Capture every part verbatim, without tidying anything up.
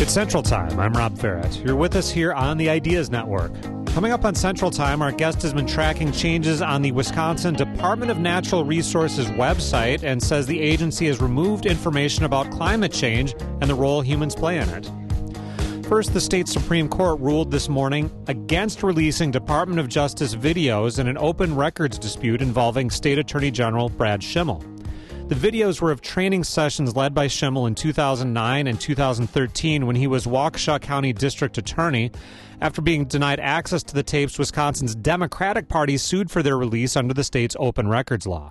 It's Central Time. I'm Rob Ferret. You're with us here on the Ideas Network. Coming up on Central Time, our guest has been tracking changes on the Wisconsin Department of Natural Resources website and says the agency has removed information about climate change and the role humans play in it. First, the state Supreme Court ruled this morning against releasing Department of Justice videos in an open records dispute involving State Attorney General Brad Schimel. The videos were of training sessions led by Schimel in two thousand nine and two thousand thirteen when he was Waukesha County District Attorney. After being denied access to the tapes, Wisconsin's Democratic Party sued for their release under the state's open records law.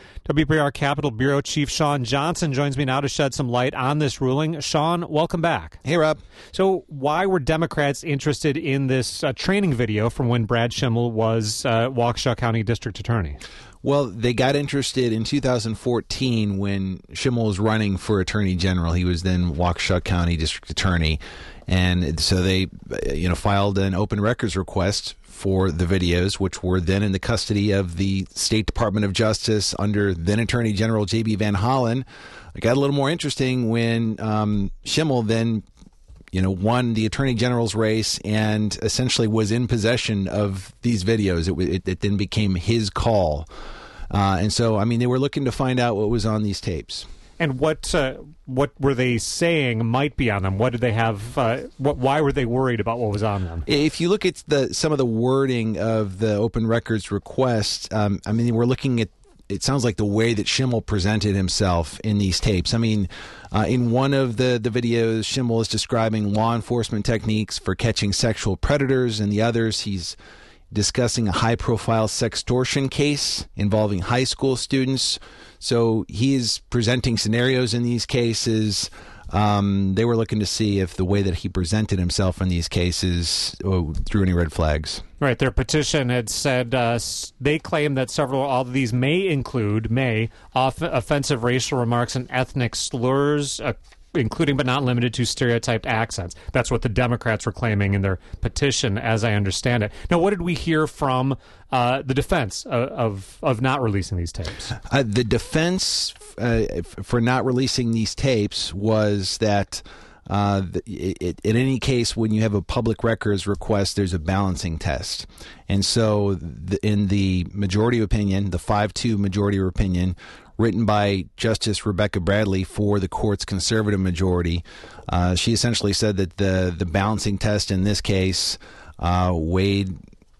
W P R Capitol Bureau Chief Shawn Johnson joins me now to shed some light on this ruling. Shawn, welcome back. Hey, Rob. So why were Democrats interested in this uh, training video from when Brad Schimel was uh, Waukesha County District Attorney? Well, they got interested in two thousand fourteen when Schimel was running for Attorney General. He was then Waukesha County District Attorney. And so they, you know, filed an open records request for the videos, which were then in the custody of the State Department of Justice under then Attorney General J B Van Hollen. It got a little more interesting when um, Schimel then, you know, won the Attorney General's race and essentially was in possession of these videos. It, it, it then became his call. Uh, and so, I mean, they were looking to find out what was on these tapes. And what uh, what were they saying might be on them? What did they have? Uh, what, why were they worried about what was on them? If you look at the some of the wording of the open records request, um, I mean, we're looking at, it sounds like the way that Schimel presented himself in these tapes. I mean, uh, in one of the, the videos, Schimel is describing law enforcement techniques for catching sexual predators. In the others, he's discussing a high-profile sextortion case involving high school students. So he is presenting scenarios in these cases. Um, they were looking to see if the way that he presented himself in these cases oh, threw any red flags. Right. Their petition had said uh, they claim that several all of these may include, may, off- offensive racial remarks and ethnic slurs, uh, including but not limited to stereotyped accents. That's what the Democrats were claiming in their petition, as I understand it. Now, what did we hear from uh, the defense of, of of not releasing these tapes? Uh, the defense uh, for not releasing these tapes was that uh, it, it, in any case, when you have a public records request, there's a balancing test. And so the, in the majority opinion, the five two majority opinion, written by Justice Rebecca Bradley for the court's conservative majority, Uh, she essentially said that the the balancing test in this case uh, weighed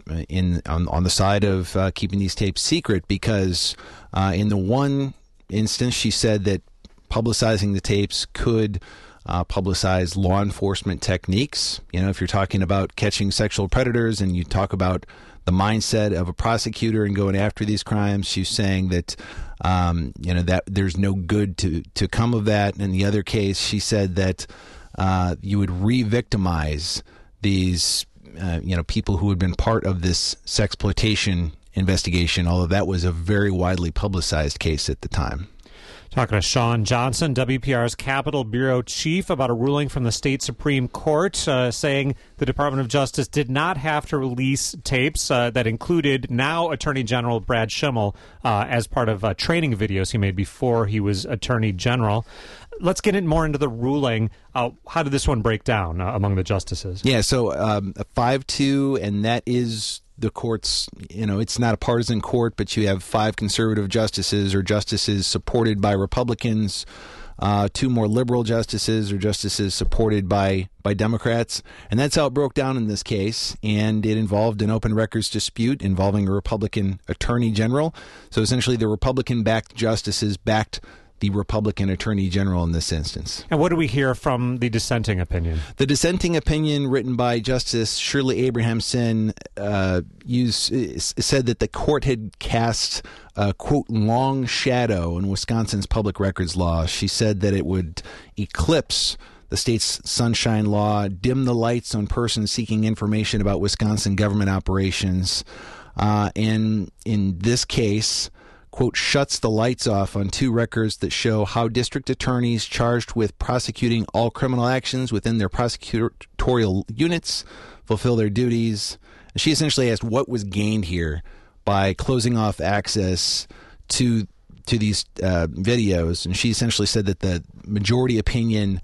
in on, on the side of uh, keeping these tapes secret because uh, in the one instance she said that publicizing the tapes could uh, publicize law enforcement techniques. You know, if you're talking about catching sexual predators and you talk about the mindset of a prosecutor and going after these crimes, she's saying that um, you know that there's no good to, to come of that. In the other case, she said that uh, you would re-victimize these uh, you know people who had been part of this sexploitation investigation, although that was a very widely publicized case at the time. Talking to Shawn Johnson, W P R's Capitol Bureau Chief, about a ruling from the state Supreme Court uh, saying the Department of Justice did not have to release tapes uh, that included now Attorney General Brad Schimel uh, as part of uh, training videos he made before he was Attorney General. Let's get in more into the ruling. Uh, how did this one break down uh, among the justices? Yeah, so um, a five two, and that is the court's, you know, it's not a partisan court, but you have five conservative justices or justices supported by Republicans, uh, two more liberal justices or justices supported by, by Democrats. And that's how it broke down in this case. And it involved an open records dispute involving a Republican attorney general. So essentially the Republican-backed justices backed the Republican Attorney General in this instance. And what do we hear from the dissenting opinion? The dissenting opinion, written by Justice Shirley Abrahamson, uh, used, said that the court had cast a, quote, long shadow in Wisconsin's public records law. She said that it would eclipse the state's sunshine law, dim the lights on persons seeking information about Wisconsin government operations. Uh, and in this case, quote, shuts the lights off on two records that show how district attorneys charged with prosecuting all criminal actions within their prosecutorial units fulfill their duties. And she essentially asked what was gained here by closing off access to to these uh, videos. And she essentially said that the majority opinion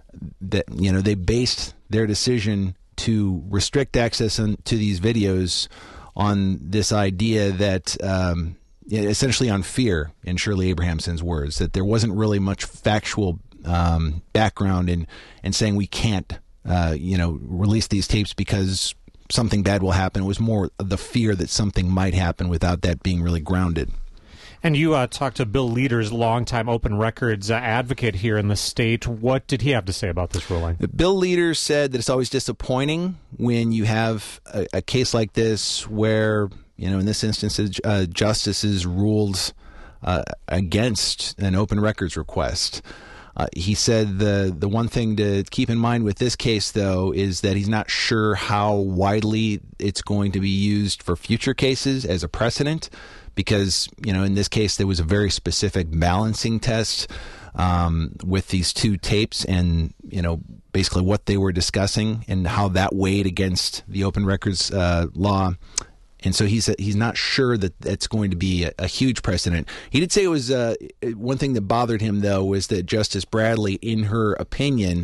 that, you know, they based their decision to restrict access on, to these videos on this idea that um, essentially on fear, in Shirley Abrahamson's words, that there wasn't really much factual um, background in, in saying we can't, uh, you know, release these tapes because something bad will happen. It was more the fear that something might happen without that being really grounded. And you uh, talked to Bill Leaders, longtime open records uh, advocate here in the state. What did he have to say about this ruling? Bill Leaders said that it's always disappointing when you have a, a case like this where, you know, in this instance, uh, justices ruled uh, against an open records request. Uh, he said the the one thing to keep in mind with this case, though, is that he's not sure how widely it's going to be used for future cases as a precedent, because, you know, in this case, there was a very specific balancing test um, with these two tapes and, you know, basically what they were discussing and how that weighed against the open records uh, law. And so he's he's not sure that that's going to be a, a huge precedent. He did say it was uh, one thing that bothered him, though, was that Justice Bradley, in her opinion,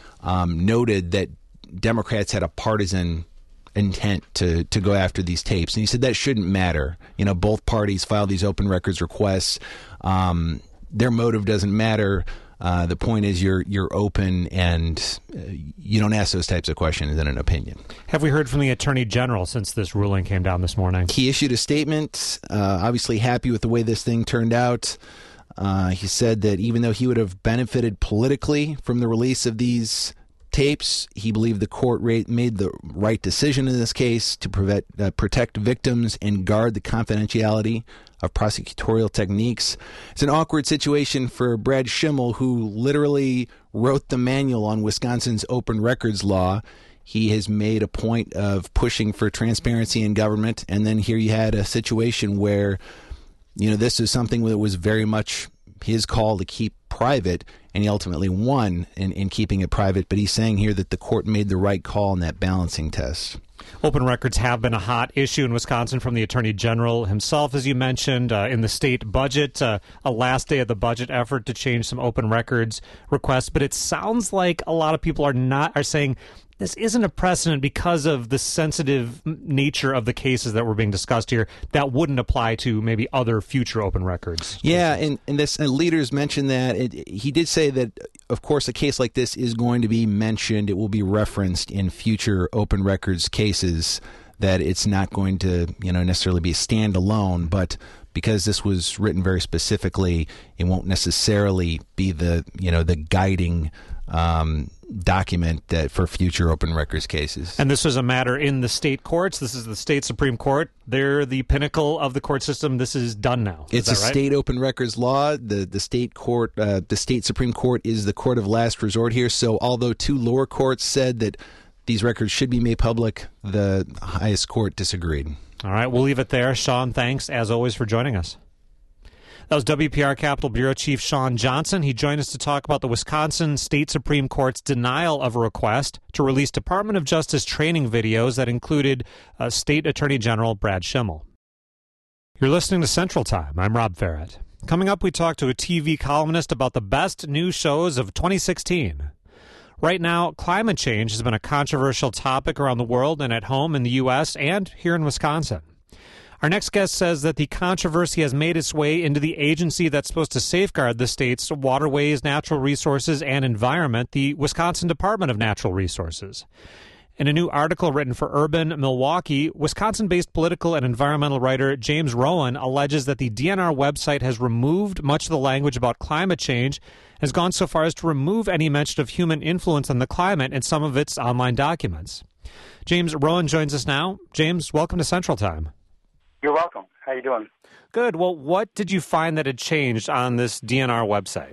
um, noted that Democrats had a partisan intent to to go after these tapes. And he said that shouldn't matter. You know, both parties filed these open records requests. Um, their motive doesn't matter. Uh, the point is you're you're open and uh, you don't ask those types of questions in an opinion. Have we heard from the Attorney General since this ruling came down this morning? He issued a statement, uh, obviously happy with the way this thing turned out. Uh, he said that even though he would have benefited politically from the release of these tapes, he believed the court rate made the right decision in this case to prevent, uh, protect victims and guard the confidentiality of prosecutorial techniques. It's an awkward situation for Brad Schimmel, who literally wrote the manual on Wisconsin's open records law. He has made a point of pushing for transparency in government, and then here you had a situation where, you know, this is something that was very much his call to keep private, and he ultimately won in, in keeping it private. But he's saying here that the court made the right call in that balancing test. Open records have been a hot issue in Wisconsin from the Attorney General himself, as you mentioned, uh, in the state budget, uh, a last day of the budget effort to change some open records requests. But it sounds like a lot of people are not are saying this isn't a precedent because of the sensitive nature of the cases that were being discussed here. That wouldn't apply to maybe other future open records. Yeah, and, and this and Leaders mentioned that. It, he did say that, of course, a case like this is going to be mentioned. It will be referenced in future open records cases, that it's not going to, you know, necessarily be standalone, but because this was written very specifically, it won't necessarily be the, you know, the guiding um, document that for future open records cases. And this was a matter in the state courts. This is the state Supreme Court. They're the pinnacle of the court system. This is done now. Is it's a right? state open records law. The the state court, uh, the state Supreme Court is the court of last resort here. So although two lower courts said that these records should be made public, the highest court disagreed. All right, we'll leave it there. Sean, thanks, as always, for joining us. That was W P R Capitol Bureau Chief Sean Johnson. He joined us to talk about the Wisconsin State Supreme Court's denial of a request to release Department of Justice training videos that included uh, State Attorney General Brad Schimmel. You're listening to Central Time. I'm Rob Farrett. Coming up, we talk to a T V columnist about the best new shows of twenty sixteen. Right now, climate change has been a controversial topic around the world and at home in the U S and here in Wisconsin. Our next guest says that the controversy has made its way into the agency that's supposed to safeguard the state's waterways, natural resources, and environment, the Wisconsin Department of Natural Resources. In a new article written for Urban Milwaukee, Wisconsin-based political and environmental writer James Rowan alleges that the D N R website has removed much of the language about climate change and has gone so far as to remove any mention of human influence on the climate in some of its online documents. James Rowan joins us now. James, welcome to Central Time. You're welcome. How you doing? Good. Well, what did you find that had changed on this D N R website?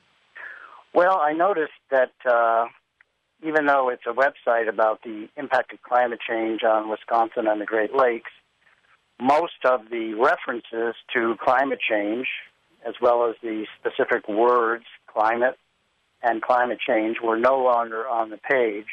Well, I noticed that uh, even though it's a website about the impact of climate change on Wisconsin and the Great Lakes, most of the references to climate change, as well as the specific words climate and climate change, were no longer on the page.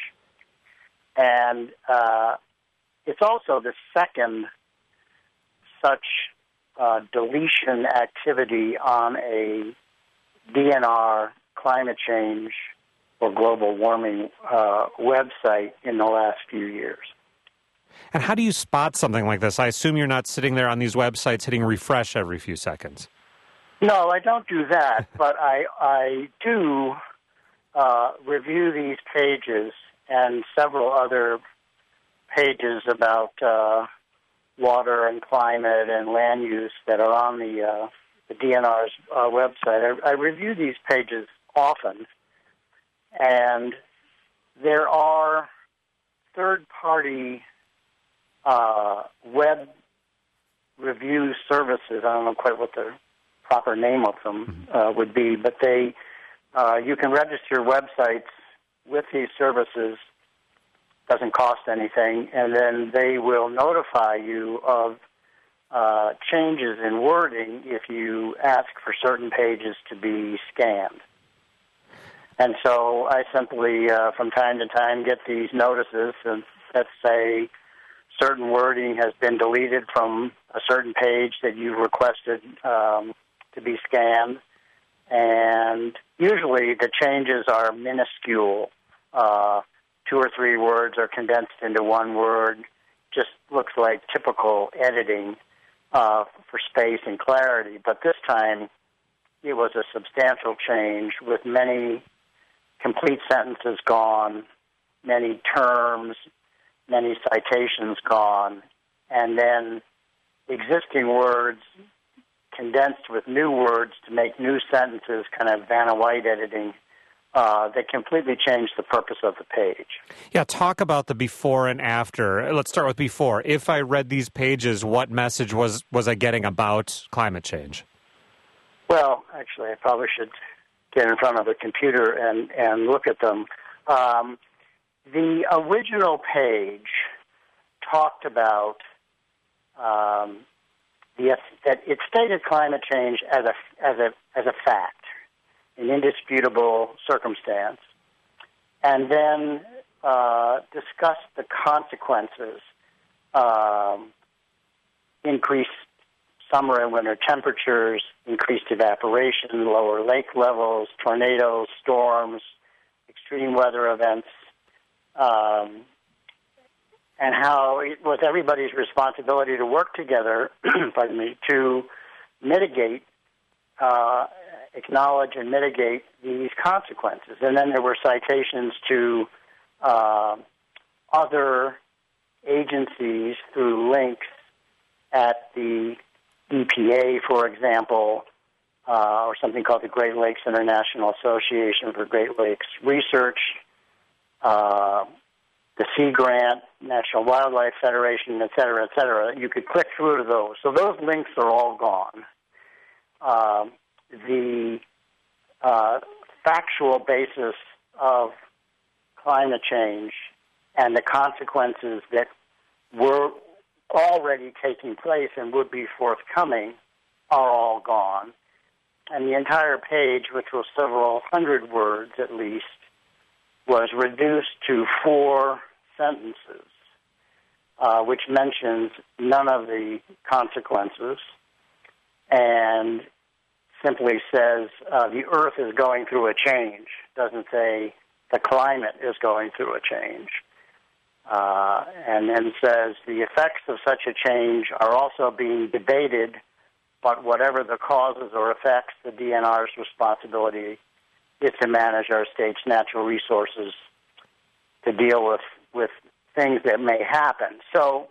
And uh, it's also the second such uh, deletion activity on a D N R climate change or global warming uh, website in the last few years. And how do you spot something like this? I assume you're not sitting there on these websites hitting refresh every few seconds. No, I don't do that, but I, I do uh, review these pages and several other pages about uh, water and climate and land use that are on the, uh, the D N R's uh, website. I, I review these pages often, and there are third-party uh, web review services. I don't know quite what the proper name of them uh, would be, but they uh, you can register websites with these services. Doesn't cost anything, and then they will notify you of uh, changes in wording if you ask for certain pages to be scanned. And so I simply, uh, from time to time, get these notices and that say certain wording has been deleted from a certain page that you've requested um, to be scanned. And usually the changes are minuscule. Uh, two or three words are condensed into one word. Just looks like typical editing uh, for space and clarity. But this time it was a substantial change with many complete sentences gone, many terms, many citations gone, and then existing words condensed with new words to make new sentences, kind of Vanna White editing, uh, that completely changed the purpose of the page. Yeah, talk about the before and after. Let's start with before. If I read these pages, what message was, was I getting about climate change? Well, actually, I probably should get in front of a computer and, and look at them. Um, the original page talked about um, the, that it stated climate change as a as a as a fact, an indisputable circumstance, and then uh, discussed the consequences: um, increased summer and winter temperatures, increased evaporation, lower lake levels, tornadoes, storms, extreme weather events, um, and how it was everybody's responsibility to work together, pardon me, to mitigate, uh, acknowledge and mitigate these consequences. And then there were citations to uh, other agencies through links at the E P A, for example, uh, or something called the Great Lakes International Association for Great Lakes Research, uh, the Sea Grant, National Wildlife Federation, et cetera, et cetera. You could click through to those. So those links are all gone. Uh, the uh, factual basis of climate change and the consequences that were already taking place and would be forthcoming are all gone. And the entire page, which was several hundred words at least, was reduced to four sentences, uh, which mentions none of the consequences and simply says uh, the Earth is going through a change. Doesn't say the climate is going through a change. Uh, and then says the effects of such a change are also being debated, but whatever the causes or effects, the D N R's responsibility is to manage our state's natural resources to deal with, with things that may happen. So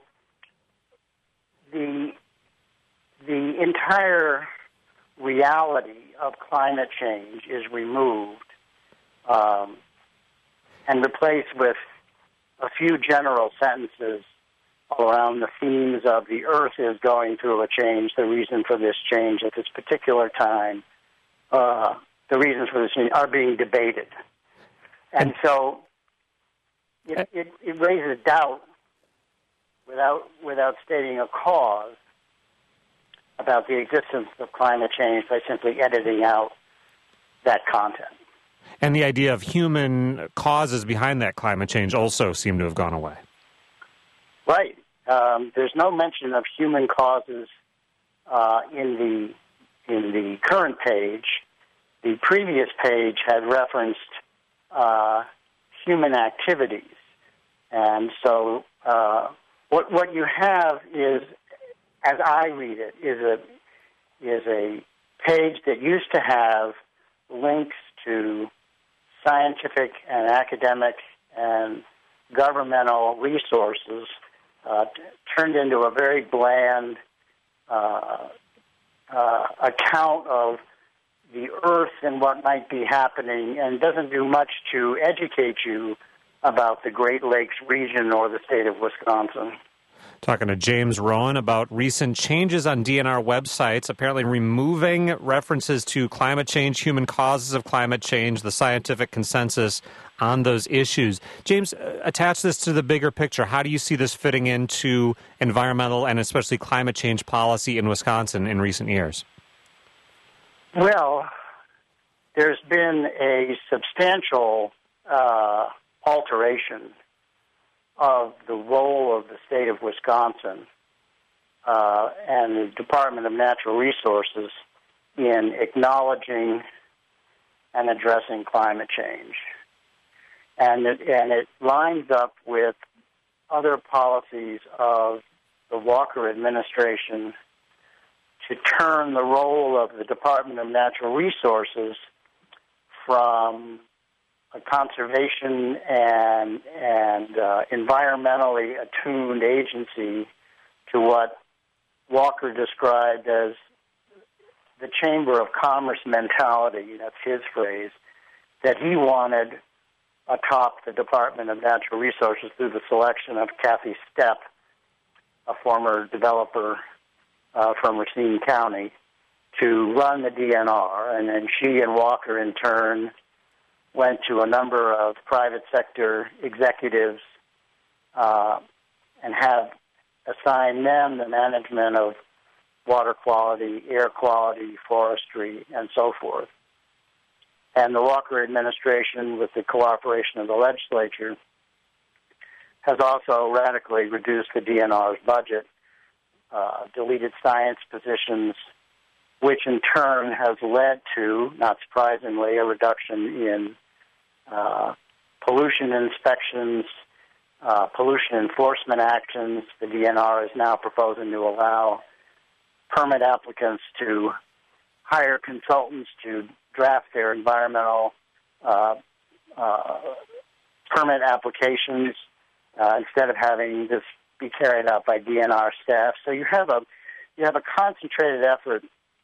the the entire reality of climate change is removed um, and replaced with a few general sentences around the themes of the Earth is going through a change, the reason for this change at this particular time, uh, the reasons for this change are being debated. And so it, it, it raises doubt without without stating a cause about the existence of climate change by simply editing out that content. And the idea of human causes behind that climate change also seem to have gone away. Right. Um, there's no mention of human causes uh, in the in the current page. The previous page had referenced uh, human activities. And so uh, what what you have is, as I read it, is a is a page that used to have links to scientific and academic and governmental resources, uh, t- turned into a very bland uh, uh, account of the Earth and what might be happening, and doesn't do much to educate you about the Great Lakes region or the state of Wisconsin. Talking to James Rowan about recent changes on D N R websites, apparently removing references to climate change, human causes of climate change, the scientific consensus on those issues. James, uh, attach this to the bigger picture. How do you see this fitting into environmental and especially climate change policy in Wisconsin in recent years? Well, there's been a substantial uh, alteration of the role of the state of Wisconsin uh, and the Department of Natural Resources in acknowledging and addressing climate change. And it, and it lines up with other policies of the Walker administration to turn the role of the Department of Natural Resources from a conservation and and uh, environmentally attuned agency to what Walker described as the Chamber of Commerce mentality, that's his phrase, that he wanted atop the Department of Natural Resources through the selection of Kathy Stepp, a former developer uh, from Racine County, to run the D N R. And then she and Walker, in turn, went to a number of private sector executives uh, and have assigned them the management of water quality, air quality, forestry, and so forth. And the Walker administration, with the cooperation of the legislature, has also radically reduced the D N R's budget, uh, deleted science positions, which in turn has led to, not surprisingly, a reduction in uh, pollution inspections, uh, pollution enforcement actions. The D N R is now proposing to allow permit applicants to hire consultants to draft their environmental uh, uh, permit applications uh, instead of having this be carried out by D N R staff. So you have a you have a concentrated effort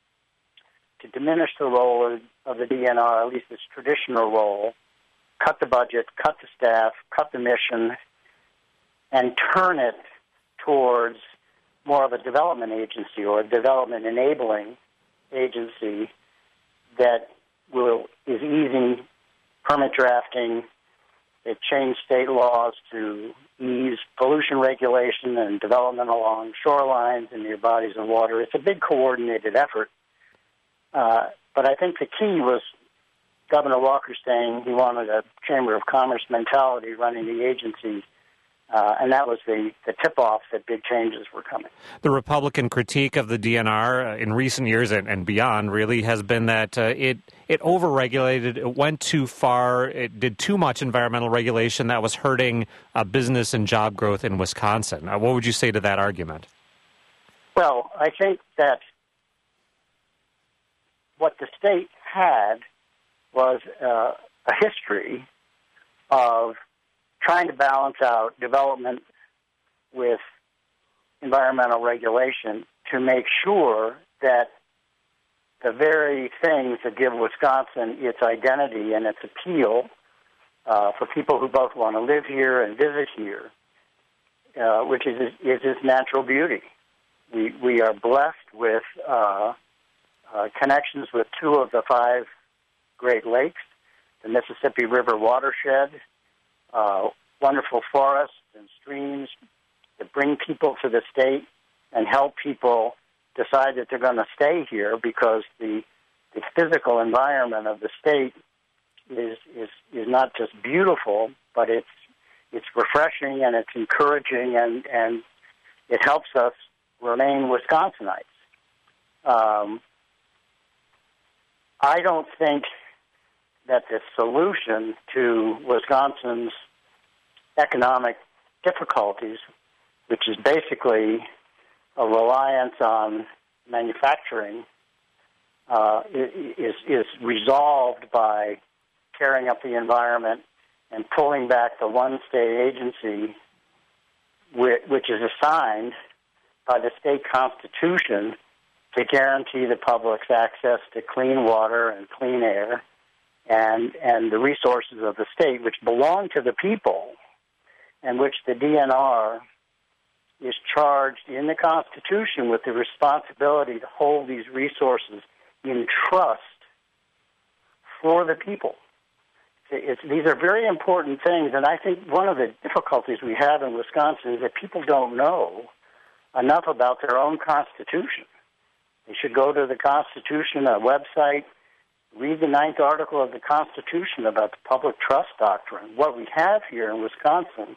to diminish the role of, of the D N R, at least its traditional role, cut the budget, cut the staff, cut the mission, and turn it towards more of a development agency or a development enabling agency that will is easing permit drafting. It changed state laws to ease pollution regulation and development along shorelines and near bodies of water. It's a big coordinated effort. Uh, but I think the key was Governor Walker saying he wanted a Chamber of Commerce mentality running the agency, uh, and that was the, the tip-off that big changes were coming. The Republican critique of the D N R uh, in recent years and, and beyond really has been that uh, it it overregulated, it went too far, it did too much environmental regulation that was hurting uh, business and job growth in Wisconsin. Uh, what would you say to that argument? Well, I think that what the state had was uh, a history of trying to balance out development with environmental regulation to make sure that the very things that give Wisconsin its identity and its appeal uh, for people who both want to live here and visit here, uh, which is, is its natural beauty. We, we are blessed with uh, uh, connections with two of the five Great Lakes, the Mississippi River watershed, uh, wonderful forests and streams that bring people to the state and help people decide that they're going to stay here because the, the physical environment of the state is, is is not just beautiful, but it's it's refreshing and it's encouraging and, and it helps us remain Wisconsinites. Um, I don't think that the solution to Wisconsin's economic difficulties, which is basically a reliance on manufacturing, uh, is is resolved by tearing up the environment and pulling back the one state agency, which is assigned by the state constitution to guarantee the public's access to clean water and clean air and and the resources of the state, which belong to the people, and which the D N R is charged in the Constitution with the responsibility to hold these resources in trust for the people. It's, these are very important things, and I think one of the difficulties we have in Wisconsin is that people don't know enough about their own Constitution. They should go to the Constitution uh, website, read the ninth article of the Constitution about the public trust doctrine. What we have here in Wisconsin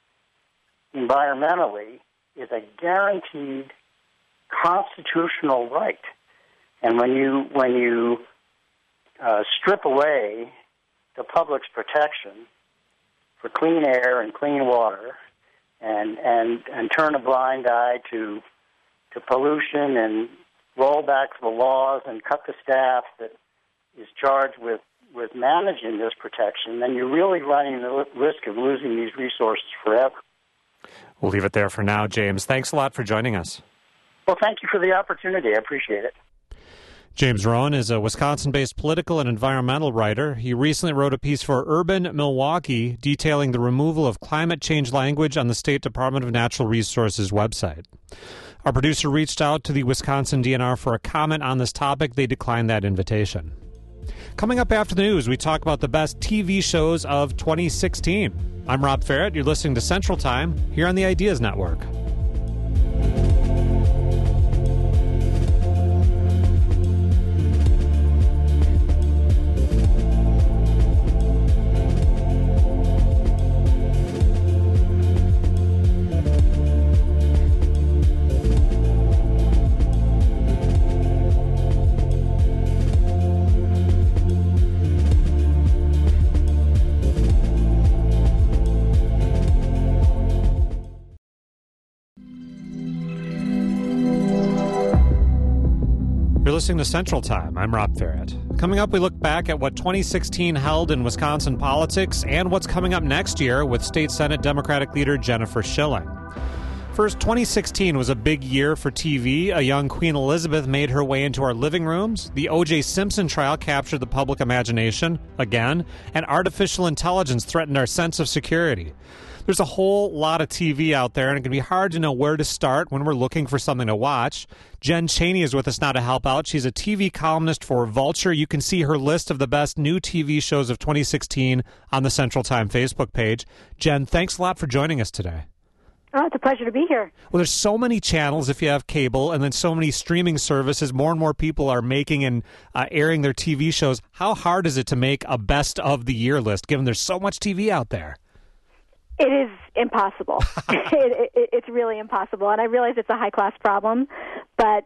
environmentally is a guaranteed constitutional right. And when you when you uh, strip away the public's protection for clean air and clean water, and and, and turn a blind eye to to pollution and roll back the laws and cut the staff that is charged with, with managing this protection, then you're really running the risk of losing these resources forever. We'll leave it there for now, James. Thanks a lot for joining us. Well, thank you for the opportunity. I appreciate it. James Rowan is a Wisconsin-based political and environmental writer. He recently wrote a piece for Urban Milwaukee detailing the removal of climate change language on the State Department of Natural Resources website. Our producer reached out to the Wisconsin D N R for a comment on this topic. They declined that invitation. Coming up after the news, we talk about the best T V shows of twenty sixteen. I'm Rob Ferrett. You're listening to Central Time here on the Ideas Network. You're listening to Central Time. I'm Rob Ferrett. Coming up, we look back at what twenty sixteen held in Wisconsin politics and what's coming up next year with State Senate Democratic leader Jennifer Schilling. First, twenty sixteen was a big year for T V. A young Queen Elizabeth made her way into our living rooms. The O J Simpson trial captured the public imagination again, and artificial intelligence threatened our sense of security. There's a whole lot of T V out there, and it can be hard to know where to start when we're looking for something to watch. Jen Chaney is with us now to help out. She's a T V columnist for Vulture. You can see her list of the best new T V shows of twenty sixteen on the Central Time Facebook page. Jen, thanks a lot for joining us today. Oh, it's a pleasure to be here. Well, there's so many channels if you have cable, and then so many streaming services. More and more people are making and uh, airing their T V shows. How hard is it to make a best of the year list, given there's so much T V out there? It is impossible. it, it, it's really impossible. And I realize it's a high-class problem, but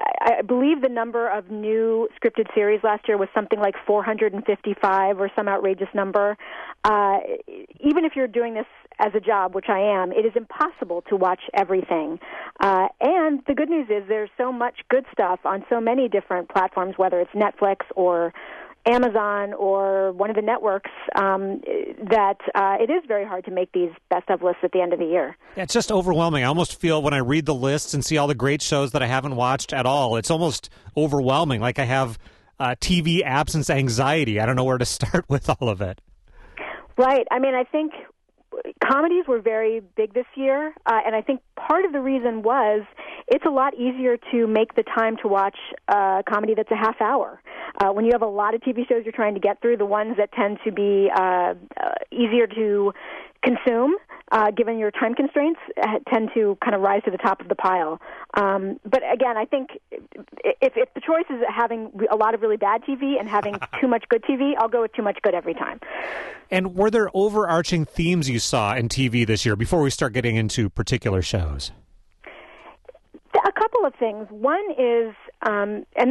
I believe the number of new scripted series last year was something like four hundred fifty-five or some outrageous number. Uh, even if you're doing this as a job, which I am, it is impossible to watch everything. Uh, and the good news is there's so much good stuff on so many different platforms, whether it's Netflix or Amazon or one of the networks, um, that uh, it is very hard to make these best of lists at the end of the year. Yeah, it's just overwhelming. I almost feel when I read the lists and see all the great shows that I haven't watched at all, it's almost overwhelming. Like I have uh, T V absence anxiety. I don't know where to start with all of it. Right. I mean, I think comedies were very big this year, uh, and I think part of the reason was it's a lot easier to make the time to watch a comedy that's a half hour. Uh, when you have a lot of T V shows you're trying to get through, the ones that tend to be uh, uh, easier to consume, uh, given your time constraints, uh, tend to kind of rise to the top of the pile. Um, but again, I think if, if the choice is having a lot of really bad T V and having too much good T V, I'll go with too much good every time. And were there overarching themes you saw in T V this year before we start getting into particular shows? A couple of things. One is, um, and this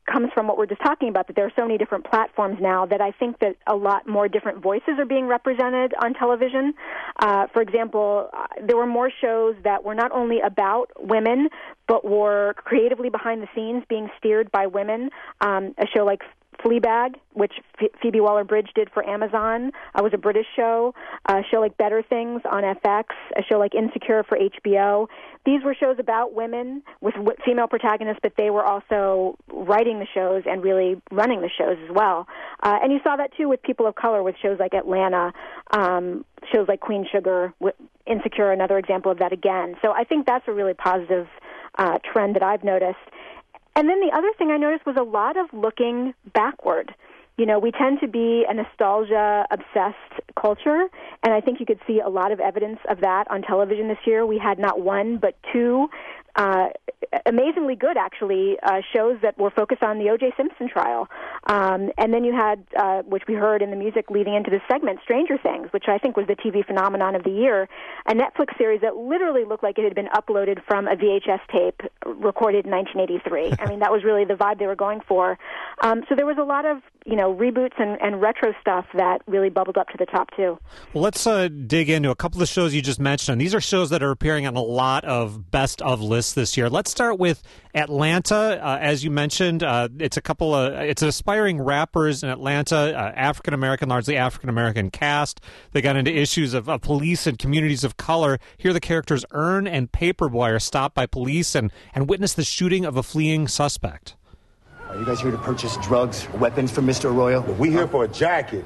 comes from what we're just talking about, that there are so many different platforms now that I think that a lot more different voices are being represented on television. Uh, for example, uh, there were more shows that were not only about women, but were creatively behind the scenes being steered by women. Um, a show like Fleabag, which F- Phoebe Waller-Bridge did for Amazon, uh, was a British show. A show like Better Things on F X, a show like Insecure for H B O. These were shows about women with w- female protagonists, but they were also writing the shows and really running the shows as well. Uh, and you saw that, too, with people of color, with shows like Atlanta, um, shows like Queen Sugar, w- Insecure, another example of that again. So I think that's a really positive uh, trend that I've noticed. And then the other thing I noticed was a lot of looking backward. You know, we tend to be a nostalgia-obsessed culture, and I think you could see a lot of evidence of that on television this year. We had not one, but two uh, amazingly good, actually, uh, shows that were focused on the O J Simpson trial. Um, and then you had, uh, which we heard in the music leading into this segment, Stranger Things, which I think was the T V phenomenon of the year, a Netflix series that literally looked like it had been uploaded from a V H S tape recorded in nineteen eighty-three. I mean, that was really the vibe they were going for. Um, so there was a lot of, you know, reboots and, and retro stuff that really bubbled up to the top, too. Well, let's uh, dig into a couple of shows you just mentioned. These are shows that are appearing on a lot of best of lists this year. Let's start with Atlanta. Uh, as you mentioned, uh, it's a couple of, it's aspiring rappers in Atlanta, uh, African-American, largely African-American cast. They got into issues of, of police and communities of color. Here the characters Earn and Paperboy are stopped by police and, and witness the shooting of a fleeing suspect. Are you guys here to purchase drugs, weapons from Mister Arroyo? We here for a jacket.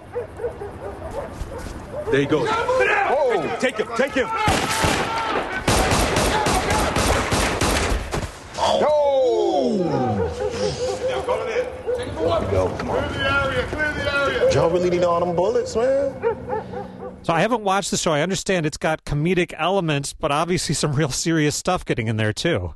There he goes. Oh, take him, take him. Oh! Here we go, come on. Clear the area, clear the area. Y'all really need all them bullets, man? So I haven't watched the show. I understand it's got comedic elements, but obviously some real serious stuff getting in there, too.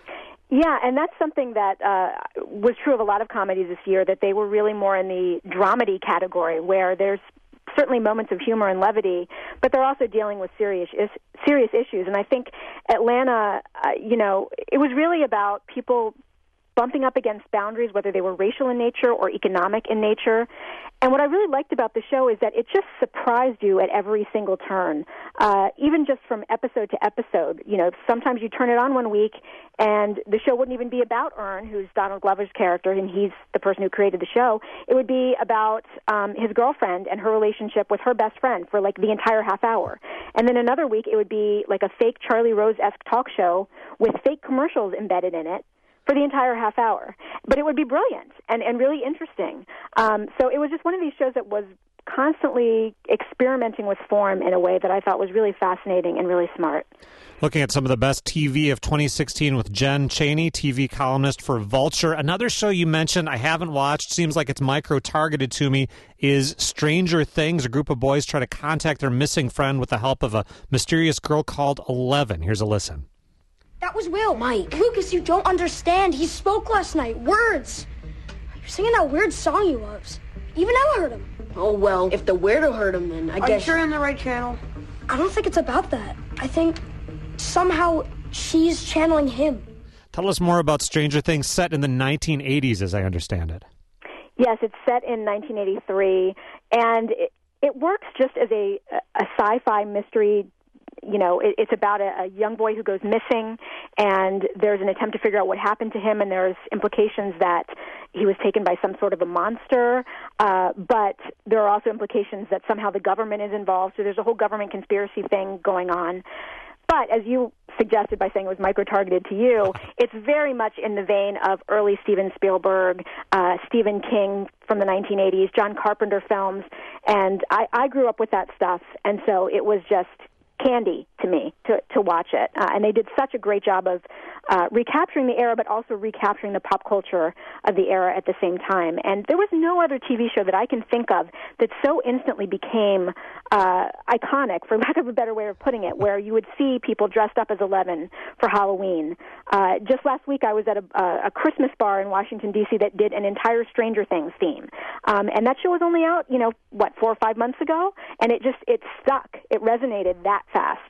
Yeah, and that's something that uh, was true of a lot of comedies this year, that they were really more in the dramedy category, where there's certainly moments of humor and levity, but they're also dealing with serious is, serious issues. And I think Atlanta, uh, you know, it was really about people bumping up against boundaries, whether they were racial in nature or economic in nature. And what I really liked about the show is that it just surprised you at every single turn, uh, even just from episode to episode. You know, sometimes you turn it on one week, and the show wouldn't even be about Earn, who's Donald Glover's character, and he's the person who created the show. It would be about um, his girlfriend and her relationship with her best friend for, like, the entire half hour. And then another week, it would be like a fake Charlie Rose-esque talk show with fake commercials embedded in it for the entire half hour. But it would be brilliant and, and really interesting. Um, so it was just one of these shows that was constantly experimenting with form in a way that I thought was really fascinating and really smart. Looking at some of the best T V of twenty sixteen with Jen Chaney, T V columnist for Vulture. Another show you mentioned I haven't watched, seems like it's micro-targeted to me, is Stranger Things. A group of boys try to contact their missing friend with the help of a mysterious girl called Eleven. Here's a listen. That was Will. Mike. Lucas, you don't understand. He spoke last night. Words. You're singing that weird song he loves. Even Ella heard him. Oh, well, if the weirdo heard him, then I Are guess... you sure you're on the right channel? I don't think it's about that. I think somehow she's channeling him. Tell us more about Stranger Things, set in the nineteen eighties, as I understand it. Yes, it's set in nineteen eighty-three, and it, it works just as a, a sci-fi mystery. You know, it, it's about a, a young boy who goes missing, and there's an attempt to figure out what happened to him, and there's implications that he was taken by some sort of a monster, uh, but there are also implications that somehow the government is involved, so there's a whole government conspiracy thing going on. But as you suggested by saying it was micro-targeted to you, it's very much in the vein of early Steven Spielberg, uh, Stephen King from the nineteen eighties, John Carpenter films, and I, I grew up with that stuff, and so it was just candy to me to to watch it. Uh, and they did such a great job of uh, recapturing the era, but also recapturing the pop culture of the era at the same time. And there was no other T V show that I can think of that so instantly became uh, iconic, for lack of a better way of putting it, where you would see people dressed up as Eleven for Halloween. Uh, just last week, I was at a, a Christmas bar in Washington, D C that did an entire Stranger Things theme. Um, and that show was only out, you know, what, four or five months ago? And it just, it stuck. It resonated that fast.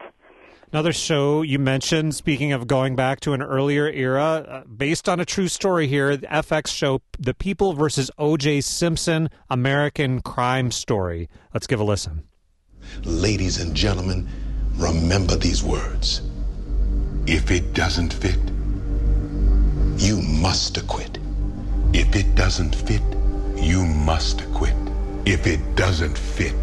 Another show you mentioned, speaking of going back to an earlier era, uh, based on a true story here, the F X show The People versus O J Simpson, American Crime Story. Let's give a listen. Ladies and gentlemen, remember these words. If it doesn't fit, you must acquit. If it doesn't fit, you must acquit. If it doesn't fit,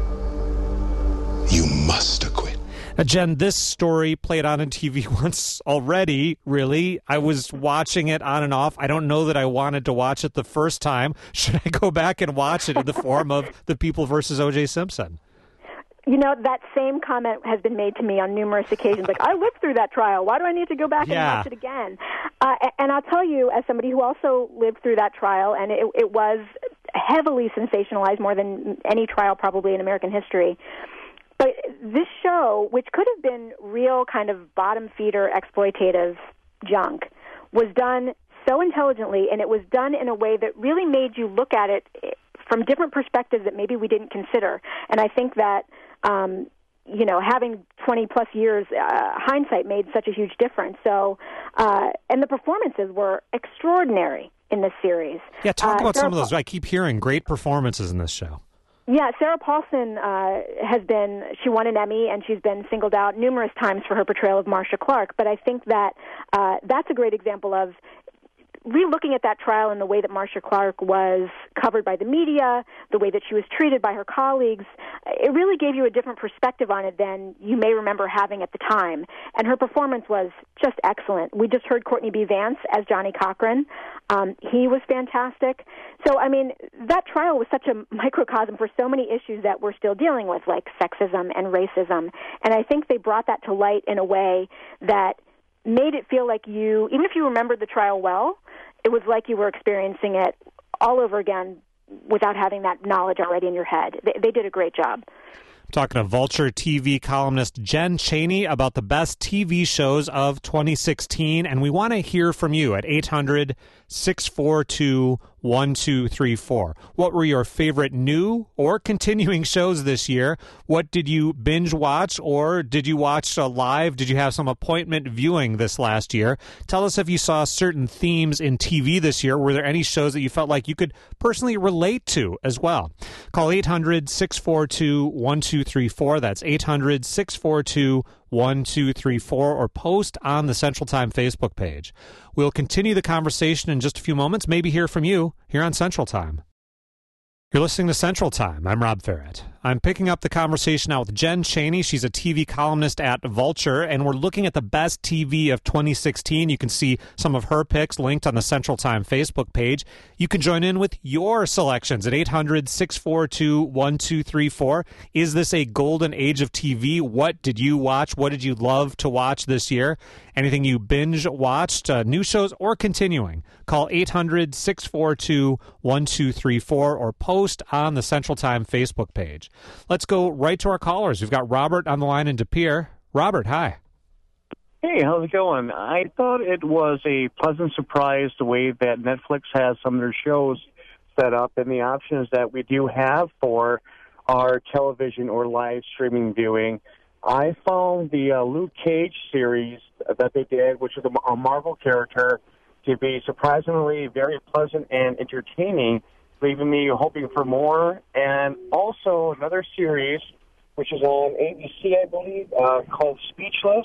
you must acquit. Now, Jen, this story played on on T V once already, really. I was watching it on and off. I don't know that I wanted to watch it the first time. Should I go back and watch it in the form of The People versus O J Simpson? You know, that same comment has been made to me on numerous occasions. Like, I lived through that trial. Why do I need to go back yeah. and watch it again? Uh, and I'll tell you, as somebody who also lived through that trial, and it, it was heavily sensationalized, more than any trial probably in American history. But this show, which could have been real kind of bottom-feeder exploitative junk, was done so intelligently, and it was done in a way that really made you look at it from different perspectives that maybe we didn't consider. And I think that, um, you know, having twenty-plus years uh, hindsight made such a huge difference. So, uh, and the performances were extraordinary in this series. Yeah, talk uh, about Sarah some of those. I keep hearing great performances in this show. Yeah, Sarah Paulson uh, has been, she won an Emmy, and she's been singled out numerous times for her portrayal of Marcia Clark. But I think that uh, that's a great example of re-looking at that trial and the way that Marcia Clark was covered by the media, the way that she was treated by her colleagues. It really gave you a different perspective on it than you may remember having at the time. And her performance was just excellent. We just heard Courtney B. Vance as Johnny Cochran. Um, he was fantastic. So, I mean, that trial was such a microcosm for so many issues that we're still dealing with, like sexism and racism. And I think they brought that to light in a way that made it feel like you, even if you remembered the trial well, it was like you were experiencing it all over again without having that knowledge already in your head. They, they did a great job. I'm talking to Vulture T V columnist Jen Chaney about the best T V shows of twenty sixteen, and we want to hear from you at eight hundred, six four two, one two three four. What were your favorite new or continuing shows this year? What did you binge watch, or did you watch uh, live? Did you have some appointment viewing this last year? Tell us if you saw certain themes in T V this year. Were there any shows that you felt like you could personally relate to as well? Call eight hundred, six four two, one two three four. That's eight hundred, six four two, one two three four, or post on the Central Time Facebook page. We'll continue the conversation in just a few moments, maybe hear from you here on Central Time. You're listening to Central Time. I'm Rob Ferret. I'm picking up the conversation now with Jen Chaney. She's a T V columnist at Vulture, and we're looking at the best T V of twenty sixteen. You can see some of her picks linked on the Central Time Facebook page. You can join in with your selections at eight hundred, six four two, one two three four. Is this a golden age of T V? What did you watch? What did you love to watch this year? Anything you binge watched, uh, new shows or continuing? Call eight hundred, six four two, one two three four or post on the Central Time Facebook page. Let's go right to our callers. We've got Robert on the line in De Pere. Robert, hi. Hey, how's it going? I thought it was a pleasant surprise the way that Netflix has some of their shows set up and the options that we do have for our television or live streaming viewing. I found the uh, Luke Cage series that they did, which is a, a Marvel character, to be surprisingly very pleasant and entertaining, leaving me hoping for more. And also another series, which is on A B C, I believe, uh, called Speechless,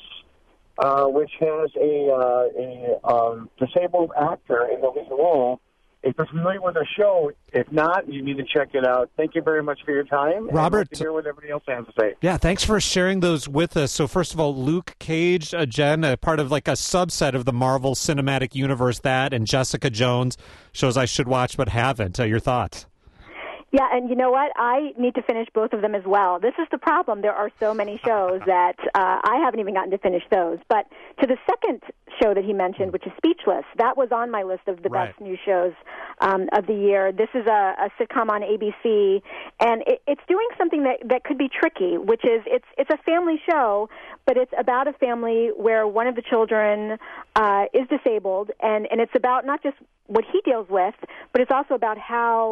uh, which has a, uh, a um, disabled actor in the lead role. If you're familiar with the show, if not, you need to check it out. Thank you very much for your time. Robert, I'd like to hear what everybody else has to say. Yeah, thanks for sharing those with us. So first of all, Luke Cage, uh, Jen, a part of like a subset of the Marvel Cinematic Universe, that, and Jessica Jones, shows I should watch but haven't. Uh, your thoughts? Yeah, and you know what? I need to finish both of them as well. This is the problem. There are so many shows that uh, I haven't even gotten to finish those. But to the second show that he mentioned, which is Speechless, that was on my list of the right. best new shows um, of the year. This is a, a sitcom on A B C, and it, it's doing something that, that could be tricky, which is it's it's a family show, but it's about a family where one of the children uh, is disabled, and, and it's about not just what he deals with, but it's also about how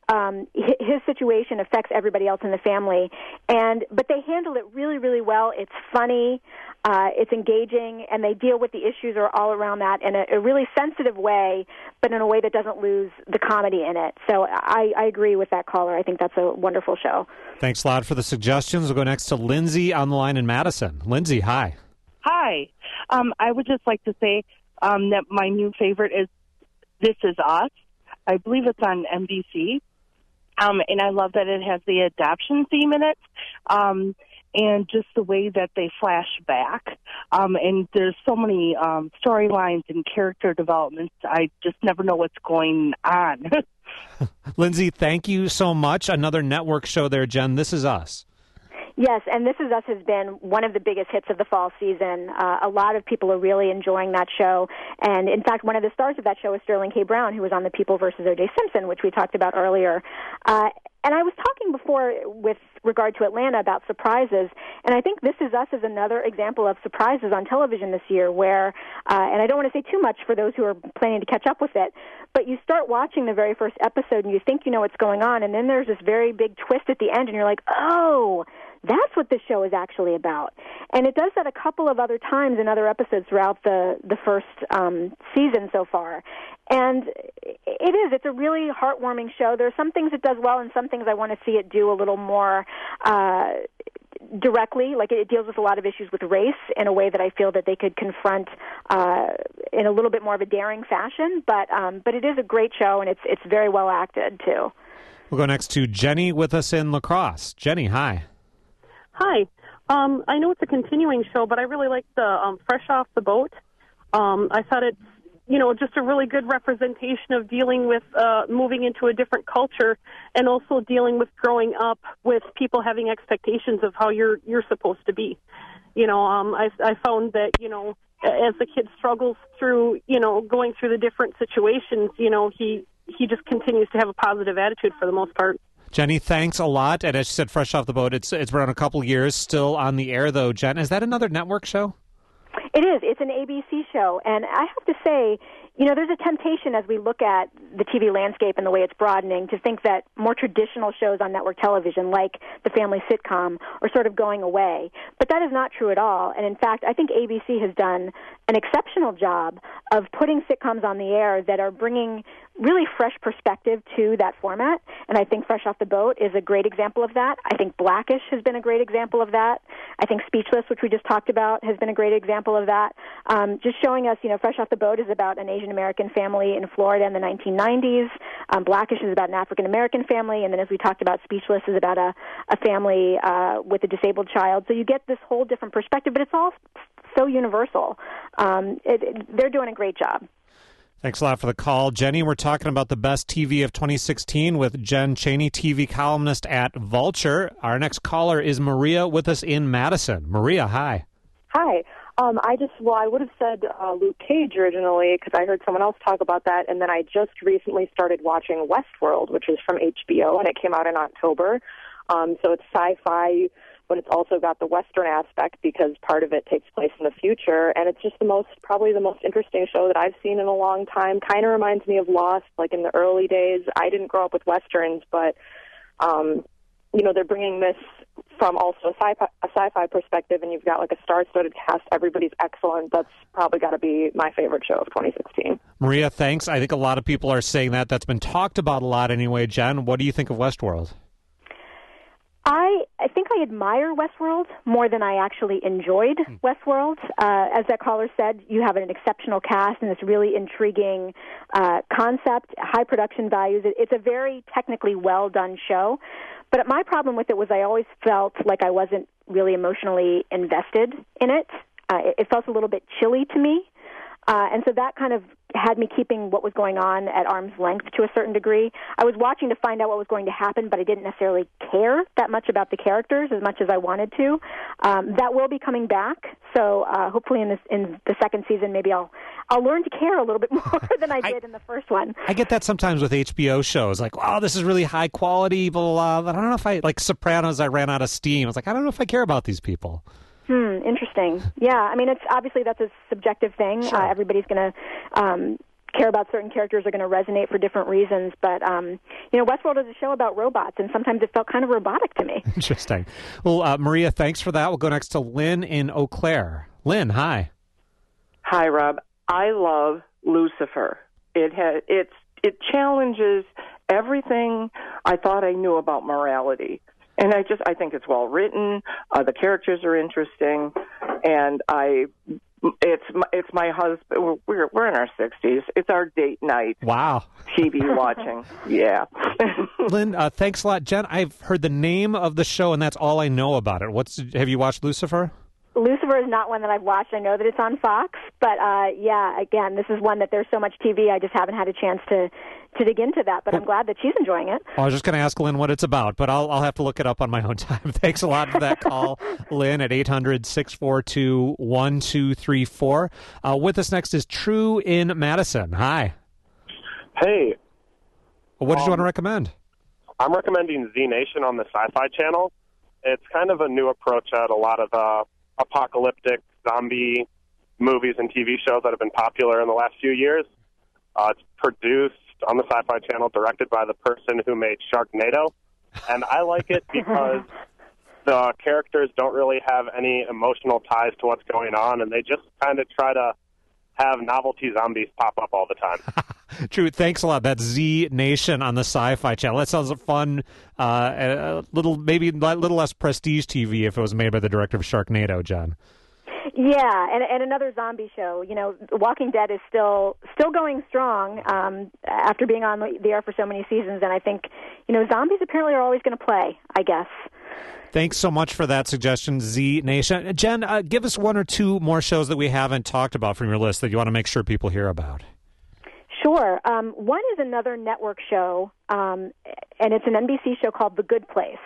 um, his situation affects everybody else in the family. And but they handle it really, really well. It's funny, uh, it's engaging, and they deal with the issues are all around that in a, a really sensitive way, but in a way that doesn't lose the comedy in it. So I, I agree with that caller. I think that's a wonderful show. Thanks a lot for the suggestions. We'll go next to Lindsay on the line in Madison. Lindsay, hi. Hi. Um, I would just like to say um, that my new favorite is This Is Us. I believe it's on N B C. Um, and I love that it has the adoption theme in it, um, and just the way that they flash back. Um, and there's so many um, storylines and character developments. I just never know what's going on. Lindsay, thank you so much. Another network show there, Jen. This Is Us. Yes, and This Is Us has been one of the biggest hits of the fall season. Uh, a lot of people are really enjoying that show. And, in fact, one of the stars of that show is Sterling K. Brown, who was on The People versus O J. Simpson, which we talked about earlier. Uh, and I was talking before with regard to Atlanta about surprises, and I think This Is Us is another example of surprises on television this year where, uh, and I don't want to say too much for those who are planning to catch up with it, but you start watching the very first episode and you think you know what's going on, and then there's this very big twist at the end, and you're like, oh, that's what this show is actually about. And it does that a couple of other times in other episodes throughout the, the first um, season so far. And it is. It's a really heartwarming show. There are some things it does well and some things I want to see it do a little more uh, directly. Like it deals with a lot of issues with race in a way that I feel that they could confront uh, in a little bit more of a daring fashion. But um, but it is a great show, and it's it's very well acted, too. We'll go next to Jenny with us in La Crosse. Jenny, hi. Hi. Um, I know it's a continuing show, but I really like the um, Fresh Off the Boat. Um, I thought it's, you know, just a really good representation of dealing with uh, moving into a different culture and also dealing with growing up with people having expectations of how you're you're supposed to be. You know, um, I, I found that, you know, as the kid struggles through, you know, going through the different situations, you know, he, he just continues to have a positive attitude for the most part. Jenny, thanks a lot. And as you said, Fresh Off the Boat, it's it's around a couple years, still on the air, though. Jen, is that another network show? It is. It's an A B C show. And I have to say, you know, there's a temptation as we look at the T V landscape and the way it's broadening to think that more traditional shows on network television, like the family sitcom, are sort of going away. But that is not true at all. And in fact, I think A B C has done an exceptional job of putting sitcoms on the air that are bringing really fresh perspective to that format. And I think Fresh Off the Boat is a great example of that. I think Blackish has been a great example of that. I think Speechless, which we just talked about, has been a great example of that. Um, just showing us, you know, Fresh Off the Boat is about an Asian American family in Florida in the nineteen nineties. Um, Blackish is about an African American family. And then as we talked about, Speechless is about a, a family uh, with a disabled child. So you get this whole different perspective, but it's all so universal. Um, it, it, they're doing a great job. Thanks a lot for the call. Jenny, we're talking about the best T V of twenty sixteen with Jen Chaney, T V columnist at Vulture. Our next caller is Maria with us in Madison. Maria, hi. Hi. Um, I just, well, I would have said uh, Luke Cage originally because I heard someone else talk about that, and then I just recently started watching Westworld, which is from H B O, and it came out in October. Um, so it's sci-fi, but it's also got the Western aspect because part of it takes place in the future, and it's just the most, probably the most interesting show that I've seen in a long time. Kind of reminds me of Lost, like in the early days. I didn't grow up with Westerns, but, um, you know, they're bringing this from also a sci-fi, a sci-fi perspective, and you've got like a star-studded cast. Everybody's excellent. That's probably got to be my favorite show of twenty sixteen. Maria, thanks. I think a lot of people are saying that. That's been talked about a lot anyway. Jen, what do you think of Westworld? I, I think I admire Westworld more than I actually enjoyed mm. Westworld. Uh, as that caller said, you have an exceptional cast and this really intriguing uh, concept, high production values. It, it's a very technically well-done show. But my problem with it was I always felt like I wasn't really emotionally invested in it. Uh, it, it felt a little bit chilly to me. Uh, and so that kind of had me keeping what was going on at arm's length to a certain degree. I was watching to find out what was going to happen, but I didn't necessarily care that much about the characters as much as I wanted to. Um, that will be coming back, so uh, hopefully in this in the second season, maybe I'll I'll learn to care a little bit more than I did I, in the first one. I get that sometimes with H B O shows, like, wow, this is really high quality, blah, blah, blah. But I don't know if I, like Sopranos, I ran out of steam. I was like, I don't know if I care about these people. Hmm, interesting. Yeah, I mean, it's obviously that's a subjective thing. Sure. Uh, everybody's going to um, care about certain characters are going to resonate for different reasons. But, um, you know, Westworld is a show about robots, and sometimes it felt kind of robotic to me. Interesting. Well, uh, Maria, thanks for that. We'll go next to Lynn in Eau Claire. Lynn, hi. Hi, Rob. I love Lucifer. It has it's it challenges everything I thought I knew about morality. And I just I think it's well written. Uh, the characters are interesting, and I it's my, it's my husband. We're we're in our sixties. It's our date night. Wow. T V watching. Yeah. Lynn, uh, thanks a lot. Jen, I've heard the name of the show, and that's all I know about it. What's have you watched Lucifer? Lucifer is not one that I've watched. I know that it's on Fox, but uh, yeah, again, this is one that there's so much T V, I just haven't had a chance to, to dig into that, but I'm glad that she's enjoying it. I was just going to ask Lynn what it's about, but I'll I'll have to look it up on my own time. Thanks a lot for that call, Lynn, at eight hundred, six four two, one two three four. Uh, with us next is True in Madison. Hi. Hey. What did um, you want to recommend? I'm recommending Z Nation on the Sci-Fi Channel. It's kind of a new approach at a lot of uh, apocalyptic zombie movies and T V shows that have been popular in the last few years. Uh, it's produced on the Sci-Fi Channel, directed by the person who made Sharknado. And I like it because the characters don't really have any emotional ties to what's going on, and they just kind of try to have novelty zombies pop up all the time. True. Thanks a lot. That's Z Nation on the Sci-Fi Channel. That sounds fun. Uh, a little, maybe a little less prestige T V if it was made by the director of Sharknado, John. Yeah, and and another zombie show. You know, Walking Dead is still still going strong um, after being on the air for so many seasons, and I think, you know, zombies apparently are always going to play, I guess. Thanks so much for that suggestion, Z Nation. Jen, uh, give us one or two more shows that we haven't talked about from your list that you want to make sure people hear about. Sure. Um, one is another network show, um, and it's an N B C show called The Good Place.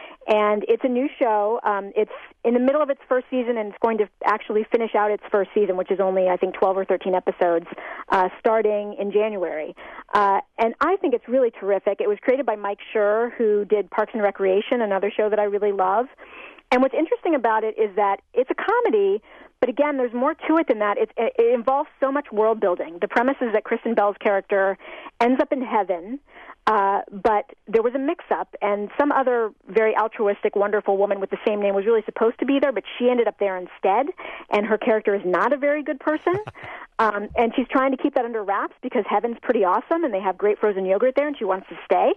And it's a new show. Um, it's in the middle of its first season, and it's going to actually finish out its first season, which is only, I think, twelve or thirteen episodes, uh, starting in January. Uh, and I think it's really terrific. It was created by Mike Schur, who did Parks and Recreation, another show that I really love. And what's interesting about it is that it's a comedy, but again, there's more to it than that. It, it involves so much world building. The premise is that Kristen Bell's character ends up in heaven, uh, but there was a mix-up, and some other very altruistic, wonderful woman with the same name was really supposed to be there, but she ended up there instead, and her character is not a very good person. Um, and she's trying to keep that under wraps because heaven's pretty awesome, and they have great frozen yogurt there, and she wants to stay.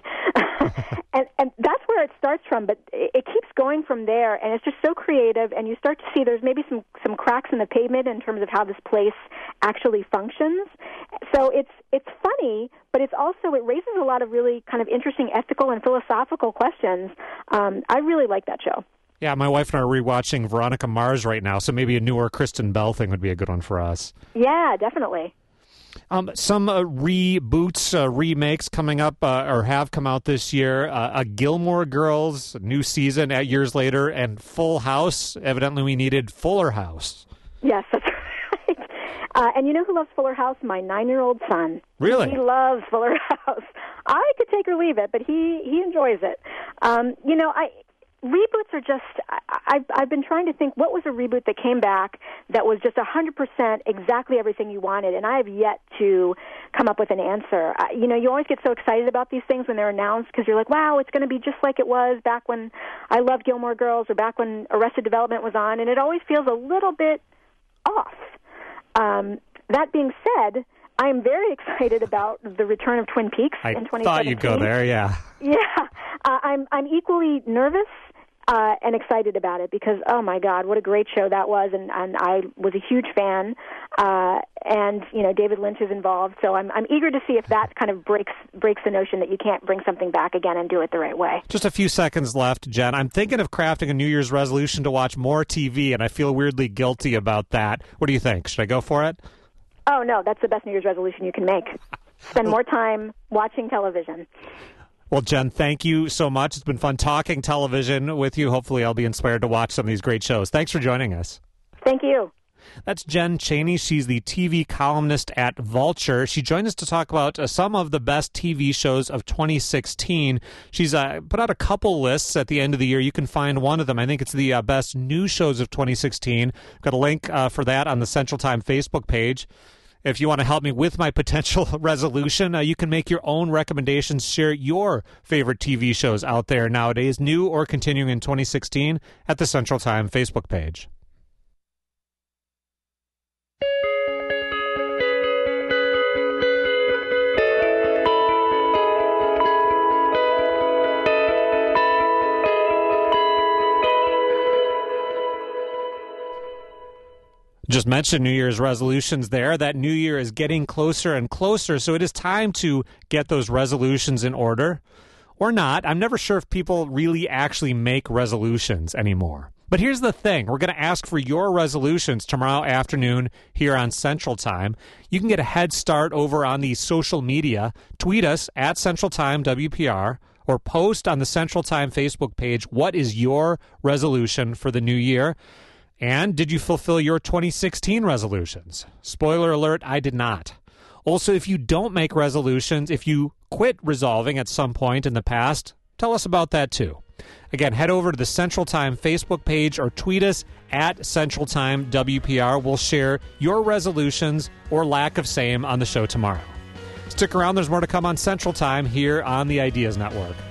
and, and that's where it starts from, but it, it keeps going from there, and it's just so creative, and you start to see there's maybe some, some cracks in the pavement in terms of how this place actually functions. So it's it's funny, but it's also, it raises a lot of really kind of interesting ethical and philosophical questions. Um, I really like that show. Yeah, my wife and I are rewatching Veronica Mars right now, so maybe a newer Kristen Bell thing would be a good one for us. Yeah, definitely. Um, some uh, reboots, uh, remakes coming up uh, or have come out this year. Uh, a Gilmore Girls, new season at years later, and Full House. Evidently, we needed Fuller House. Yes, that's right. Uh, and you know who loves Fuller House? My nine-year-old son. Really? He loves Fuller House. I could take or leave it, but he, he enjoys it. Um, you know, I... Reboots are just, I, I've, I've been trying to think, what was a reboot that came back that was just one hundred percent exactly everything you wanted, and I have yet to come up with an answer. Uh, you know, you always get so excited about these things when they're announced because you're like, wow, it's going to be just like it was back when I loved Gilmore Girls or back when Arrested Development was on, and it always feels a little bit off. Um, that being said, I am very excited about the return of Twin Peaks I in twenty seventeen. thought you'd go there, yeah. Yeah. Uh, I'm I'm equally nervous uh, and excited about it because, oh, my God, what a great show that was, and, and I was a huge fan, uh, and, you know, David Lynch is involved, so I'm I'm eager to see if that kind of breaks breaks the notion that you can't bring something back again and do it the right way. Just a few seconds left, Jen. I'm thinking of crafting a New Year's resolution to watch more T V, and I feel weirdly guilty about that. What do you think? Should I go for it? Oh, no, that's the best New Year's resolution you can make. Spend more time watching television. Well, Jen, thank you so much. It's been fun talking television with you. Hopefully I'll be inspired to watch some of these great shows. Thanks for joining us. Thank you. That's Jen Chaney. She's the T V columnist at Vulture. She joined us to talk about uh, some of the best T V shows of twenty sixteen. She's uh, put out a couple lists at the end of the year. You can find one of them. I think it's the uh, best new shows of twenty sixteen. Got a link uh, for that on the Central Time Facebook page. If you want to help me with my potential resolution, uh, you can make your own recommendations. Share your favorite T V shows out there nowadays, new or continuing in twenty sixteen, at the Central Time Facebook page. Just mentioned New Year's resolutions there. That New Year is getting closer and closer, so it is time to get those resolutions in order. Or not. I'm never sure if people really actually make resolutions anymore. But here's the thing. We're going to ask for your resolutions tomorrow afternoon here on Central Time. You can get a head start over on the social media. Tweet us at Central Time W P R or post on the Central Time Facebook page. What is your resolution for the new year? And did you fulfill your twenty sixteen resolutions? Spoiler alert, I did not. Also, if you don't make resolutions, if you quit resolving at some point in the past, tell us about that too. Again, head over to the Central Time Facebook page or tweet us at Central Time W P R. We'll share your resolutions or lack of same on the show tomorrow. Stick around, there's more to come on Central Time here on the Ideas Network.